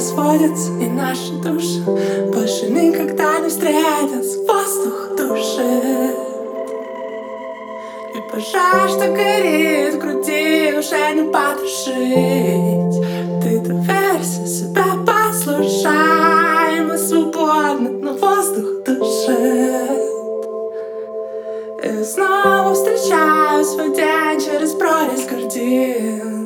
расходятся, и наши души больше никогда не встретятся. Воздух душит, и пожар, что горит в груди, уже не потушить. Ты доверься, себя послушай, мы свободны, но воздух душит. И снова встречаю свой день через прорезь картин.